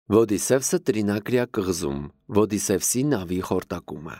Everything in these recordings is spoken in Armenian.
Ոդիսևսը տրինակրյա կղզում, Ոդիսևսի նավի խորտակումը։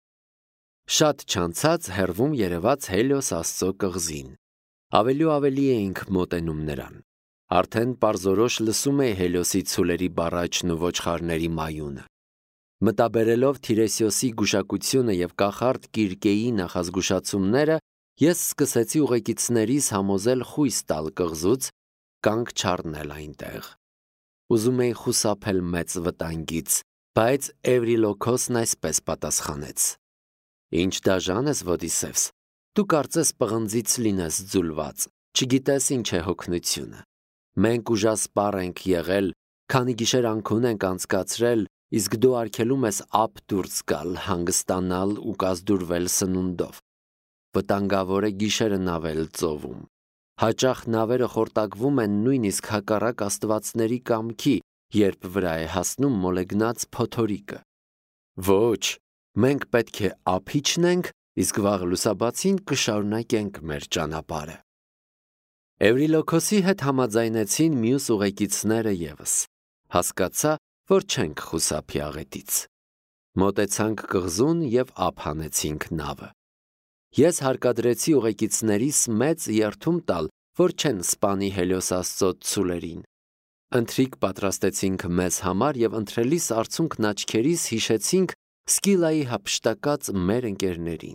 Շատ չանցած հեռվում երևաց Հելիոս Աստծո կղզին։ Ավելի ու ավելի էինք մոտենում նրան։ Արդեն պարզորոշ լսում էի Հելիոսի ցուլերի բառաչն ու ոչխարների մայունը։ Մտաբերելով Թիրեսիոսի գուշակությունը եւ կախարդ Կիրկեի նախազգուշացումները, ես սկսեցի ուղեկիցներիս համոզել խույս տալ կղզուց, կանգ չառնել այնտեղ։ Ուզում էի խուսափել մեծ վտանգից, բայց Էվրիլոքոսն այսպես պատասխանեց. Ինչ դաժան ես, Ոդիսևս, դու կարծես պղնձից լինես ձուլված, չգիտես ինչ է հոգնությունը։ Մենք ուժասպառ ենք եղել, քանի գիշեր անքուն ենք անցկացրել, իսկ դու արգելում ես ափ դուրս գալ, հանգստանալ ու կազդուրվել սնունդով։ Վտանգավոր է գիշերը նավել ծովում։ Հաճախ նավերը խորտակվում են նույնիսկ հակառակ աստվածների կամքի, երբ վրա է հասնում մոլեգնած փոթորիկը։ Ոչ, մենք պետք է ափ իջնենք, իսկ վաղ լուսաբացին կշարունակենք մեր ճանապարհը։ Էվրիլոքոսի հետ համաձայնեցին մյուս ուղեկիցները ևս։ Հասկացա, որ չենք խուսափի աղետից։ Մոտեցանք կղզուն և ափ հանեցինք նավը։ Ես հարկադրեցի ուղեկիցներիս մեծ երդում տալ, որ չեն սպանի Հելիոս Աստծո ցուլերին։ Ընթրիք պատրաստեցինք մեզ համար և ընթրելիս արցունքն աչքերիս հիշեցինք Սկիլայի հափշտակած մեր ընկերներին։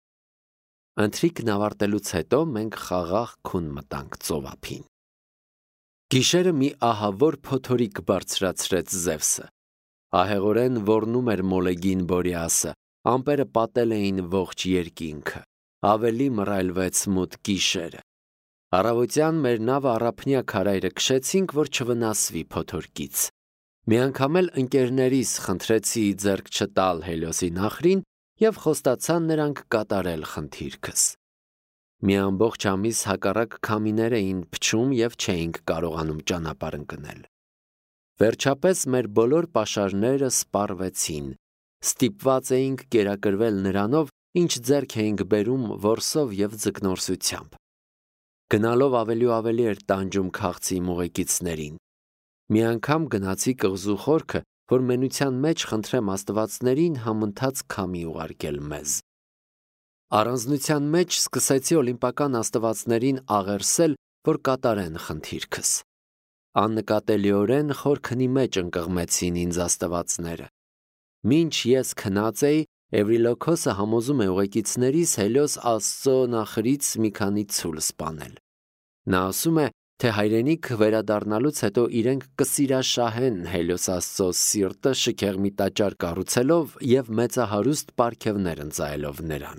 Ընթրիքն ավարտելուց հետո մենք խաղաղ քուն մտանք ծովափին։ Գիշերը մի ահավոր փոթորիկ բարձրացրեց Զևսը։ Ահեղորեն ոռնում էր մոլեգին Բորեասը, ամպերը պատել էին ողջ երկինքը, ավելի մռայլվեց մութ գիշերը։ Առավոտյան մեր նավը առափնյա քարայրը քշեցինք, որ չվնասվի փոթորկից։ Մի անգամ էլ ընկերներիս խնդրեցի ձեռք չտալ Հելիոսի նախրին և խոստացան նրանք կատարել խնդիրքս։ Մի ամբողջ ամիս հակառակ քամիներ էին փչում և չէինք կարողանում ճանապարհ ընկնել։ Վերջապես մեր բոլոր պաշարները սպառվեցին, ստիպված էինք կերակրվել նրանով, ինչ ձեռք էինք բերում որսով և ձկնորսությամբ։ Գնալով ավելի ու ավելի էր տանջում քաղցի իմ ուղեկիցներին։ Մի անգամ գնացի կղզու խորքը, որ մենության մեջ խնդրեմ աստվածներին համընթաց քամի ուղարկել մեզ։ Առանձնության մեջ սկսեցի օլիմպական աստվածներին աղերսել, որ կատարեն խնդիրքս։ Աննկատելիորեն խորքնի մեջ ընկղմեցին ինձ աստվածները։ Մինչ ես քնած էի, Էվրիլոքոսը համոզում է ուղեկիցներիս Հելիոս Աստծո նախրից մի քանի ցուլ սպանել։ Նա ասում է, թե հայրենիք վերադառնալուց հետո իրենք կսիրաշահեն Հելիոս Աստծո սիրտը շքեղ մի տաճար կառուցելով և մեծահարուստ պարգևներ ընծայելով նրան։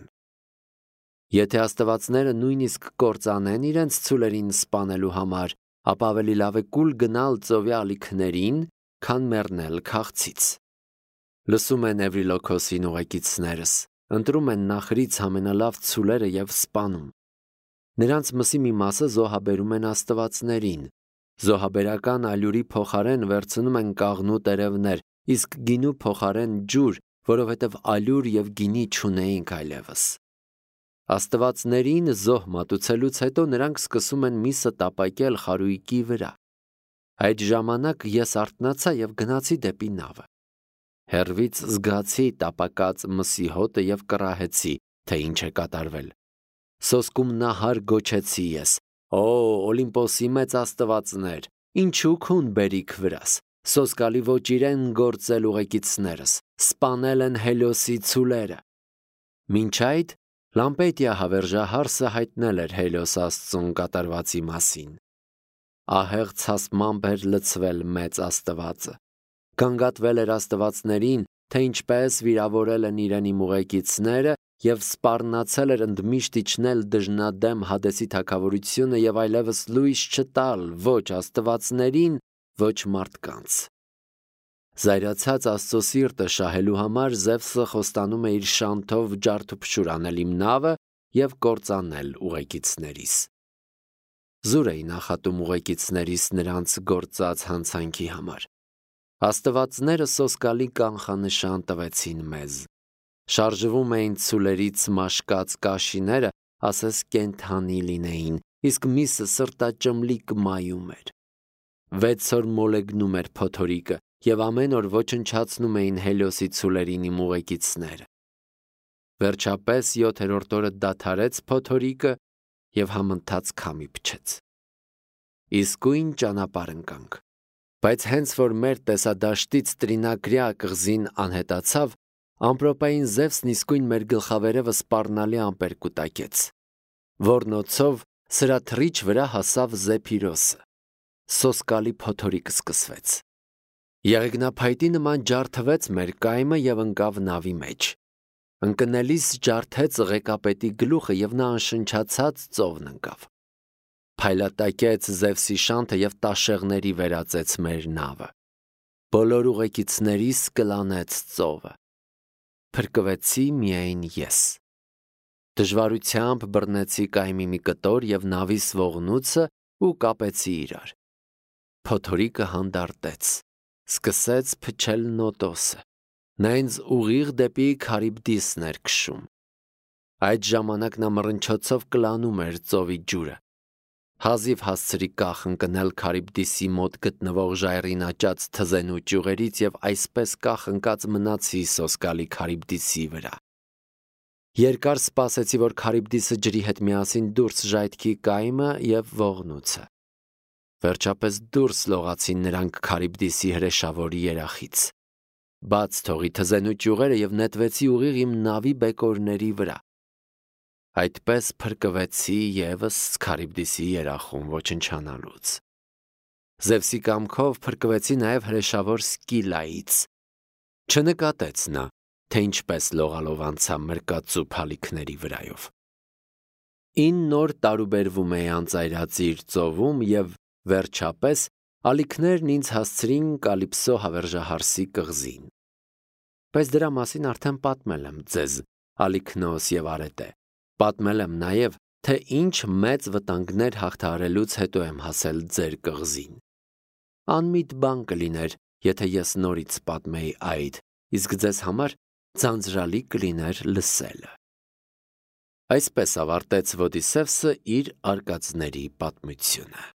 Եթե աստվածները նույնիսկ կործանեն իրենց ցուլերին սպանելու համար, ապա ավելի լավ է կուլ գնալ ծովի ալիքներին, քան մեռնել քաղցից։ Լսում են Էվրիլոքոսին ուղեկիցներս, ընտրում են նախրից ամենալավ ցուլերը և սպանում։ Նրանց մսի մի մասը զոհաբերում են աստվածներին։ Զոհաբերական ալյուրի փոխարեն վերցնում են կաղնու տերևներ, իսկ գինու փոխարեն ջուր, որովհետև ալյուր և գինի չունեինք այլևս։ Աստվածներին զոհ մատուցելուց հետո նրանք սկսում են միսը տապակել խարույկի վրա։ Այդ ժամանակ ես արթնացա և գնացի դեպի նավը։ Հեռվից զգացի տապակած մսի հոտը և կռահեցի, թե ինչ է կատարվել։ Սոսկում նահար գոչեցի ես. «Օ, Օլիմպոսի մեծ աստվածներ, ինչու քուն բերիք վրաս, սոսկալի ոչ իրեն գործել ուղեկիցներս, սպանել են Հելիոսի ցուլերը»։ Մինչ այդ Լամպետիա հավերժահարսը հայտնել էր Հելիոս Աստծուն կատարվածի մասին։ Ահեղ ցասմամբ էր լցվել մեծ աստվածը։ Գանգատվել էր աստվածներին, թե ինչպես վիրավորել են իրեն իմ ուղեկիցները և սպառնացել էր ընդմիշտ իջնել դժնադեմ Հադեսի թագավորությունը և այլևս լույս չտալ ոչ աստվածներին, ոչ մարդկանց։ Զայրացած Աստծո սիրտը շահելու համար Զևսը խոստանում է իր շանթով ջարդուփշուր անել իմ նավը և կործանել ուղեկիցներիս։ Զուր էի նախատում ուղեկիցներիս նրանց գործած հանցանքի համար։ Աստվածները սոսկալի կանխանշան տվեցին մեզ։ Շարժվում էին ցուլերից մաշկած կաշիները, ասես կենդանի լինեին, իսկ միսը սրտաճմլիկ մայում էր։ 6 օր մոլեգնում էր փոթորիկը և ամեն օր ոչնչացնում էին Հելիոսի ցուլերին իմ ուղեկիցները։ Վերջապես 7-րդ օրը դադարեց փոթորիկը և համընթաց քամի փչեց։ Իսկույն ճանապարհ ընկանք, բայց հենց որ մեր տեսադաշտից Տրինակրիա կղզին անհետացավ, ամպրոպային Զևսն իսկույն մեր գլխավերևը սպառնալի ամպեր կուտակեց, որնոցով սրա թռիչ վրա հասավ Զեփիրոսը։ Սոսկալի փոթորիկ սկսվեց։ Եղեգնափայտի նման ջարդվեց մեր կայմը և ընկավ նավի մեջ։ Ընկնելիս ջարդեց ղեկապետի գլուխը և նա անշնչացած ծովն ընկավ։ Փայլատակեց Զևսի շանթը և տաշեղների վերածեց մեր նավը։ Բոլոր ուղեկիցներիս կլանեց ծովը։ Փրկվեցի միայն ես։ Դժվարությամբ բռնեցի կայմի մի կտոր և նավիս ողնույցը ու կապեցի իրար։ Փոթորիկը հանդարտեց, սկսեց փչել նոտոսը։ Նա ինձ ուղիղ դեպի Քարիբդիսն էր քշում։ Այդ ժամանակ նա մռնչոցով կլանում էր ծովի ջուրը։ Հազիվ հասցրի կախ ընկնել Քարիբդիսի մոտ գտնվող ժայռին աճած թզենու ճյուղերից և այսպես կախ ընկած մնացի սոսկալի Քարիբդիսի վրա։ Երկար սպասեցի, որ Քարիբդիսը ջրի հետ միասին դուրս ժայթքի կայմը և ողնույցը։ Վերջապես դուրս լողացին նրանք Քարիբդիսի հրեշավոր երախից։ Բաց թողի թզենու ճյուղերը և նետվեցի ուղիղ իմ նավի բեկորների վրա։ Այդպես փրկվեցի ևս Քարիբդիսի երախում ոչնչանալուց։ Զևսի կամքով փրկվեցի նաև հրեշավոր Սկիլայից։ Չնկատեց նա, թե ինչպես լողալով անցա մրկածու փալիքների վրայով։ 9 օր տարուբերվում էի անծայրածիր ծովում և վերջապես ալիքներն ինձ հասցրին Կալիպսո հավերժահարսի կղզին։ Բայց դրա մասին արդեն պատմել եմ ձեզ Ալիքնոս և Արետե։ Պատմել եմ նաև, թե ինչ մեծ վտանգներ հաղթահարելուց հետո եմ հասել ձեր կղզին։ Անմիտ բան կլիներ, եթե ես նորից պատմեի այդ, իսկ ձեզ համար ձանձրալի կլիներ լսելը։ Այսպես ավարտեց Ոդիսևսը իր արկածների պատմությունը։